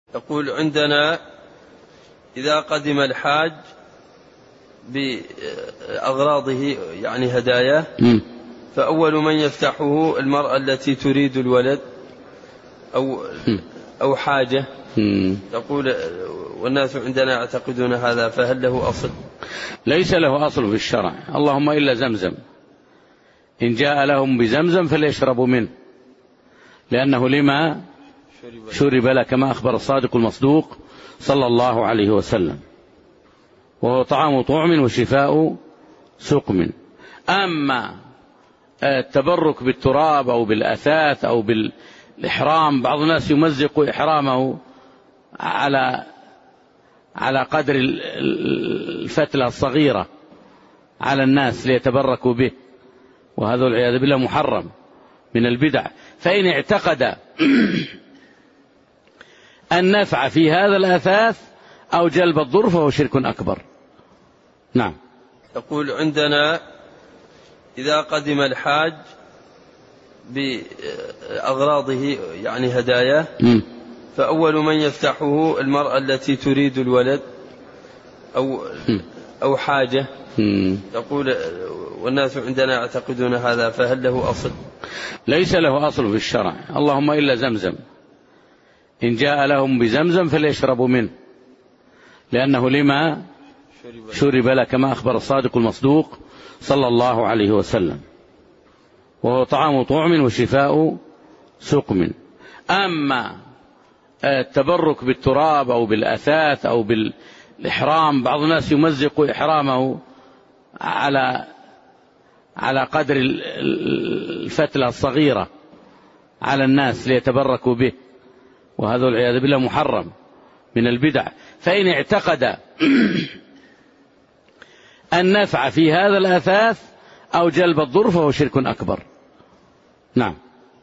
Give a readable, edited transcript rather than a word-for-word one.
يقول عندنا إذا قدم الحاج بأغراضه يعني هداياه فأول من يفتحه المرأة التي تريد الولد أو حاجة. يقول والناس عندنا يعتقدون هذا، فهل له أصل؟ ليس له أصل في الشرع، اللهم إلا زمزم، إن جاء لهم بزمزم فليشربوا منه، لأنه لما شرب له، كما أخبر الصادق المصدوق صلى الله عليه وسلم، وهو طعام طعم وشفاء سقم. أما التبرك بالتراب أو بالأثاث أو بالإحرام، بعض الناس يمزق إحرامه على قدر الفتلة الصغيرة على الناس ليتبركوا به، وهذا والعياذ بالله محرم من البدع. فإن اعتقد النفع في هذا الأثاث أو جلب الضر فهو شرك أكبر. نعم. يقول عندنا إذا قدم الحاج بأغراضه يعني هداياه فأول من يفتحه المرأة التي تريد الولد أو حاجة. يقول والناس عندنا يعتقدون هذا، فهل له أصل؟ ليس له أصل في الشرع، اللهم إلا زمزم، إن جاء لهم بزمزم فليشربوا منه، لأنه لما شرب له، كما أخبر الصادق المصدوق صلى الله عليه وسلم، وهو طعام طعم وشفاء سقم. أما التبرك بالتراب أو بالأثاث أو بالإحرام، بعض الناس يمزق إحرامه على قدر الفتلة الصغيرة على الناس ليتبركوا به، وهذا والعياذ بالله محرم من البدع. فإن اعتقد النفع في هذا الأثاث أو جلب الضر فهو شرك أكبر. نعم.